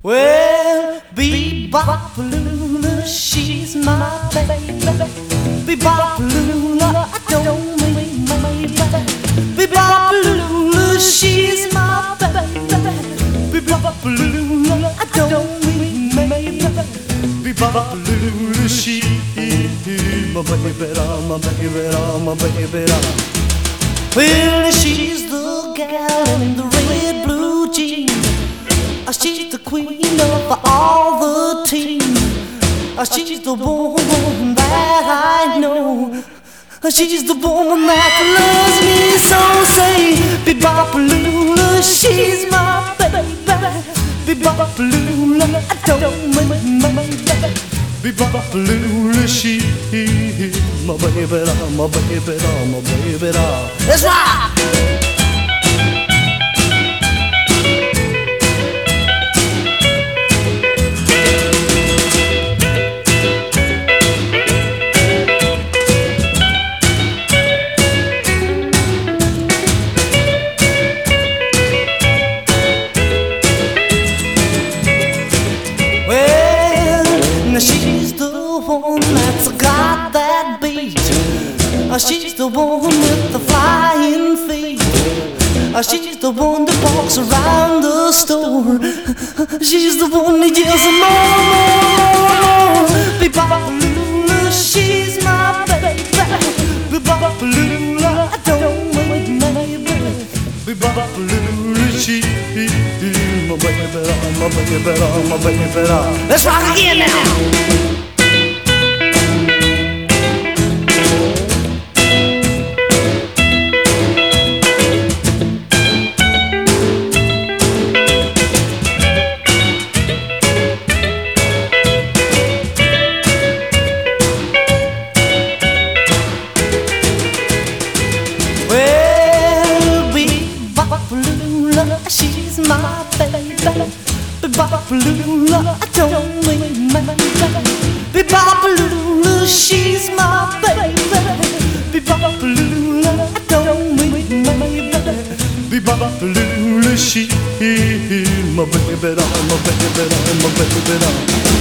Well, Bebop-a-lula, she's my baby. Bebop-a-lula, I don't mean maybe. Bebop-a-lula, she's my baby. Bebop-a-lula, I don't mean maybe. Bebop-a-lula, she's my baby. Well, she's the gal in the red blue jeans. She's the queen of all the team. She's the woman that I know. She's the woman that loves me so. Say, Bebop-a-lula, she's my baby. Bebop-a-lula, I don't mean my baby. Bebop-a-lula, she's my baby, my baby, my baby. Let's rock! She's the one that's got that beat. She's the one with the flying feet. She's the one that walks around the store. She's the one that yells more. Bebop-a-lula, she's my baby. Bebop-a-lula, I don't mean maybe. Bebop-a-lula, she's my baby, my baby, my baby. Let's rock again now. She's my baby. Bebop-a-lula, I don't mean maybe. Bebop-a-lula, she's my baby. Bebop-a-lula, I don't mean maybe. Bebop-a-lula, she's my baby, my baby, my baby.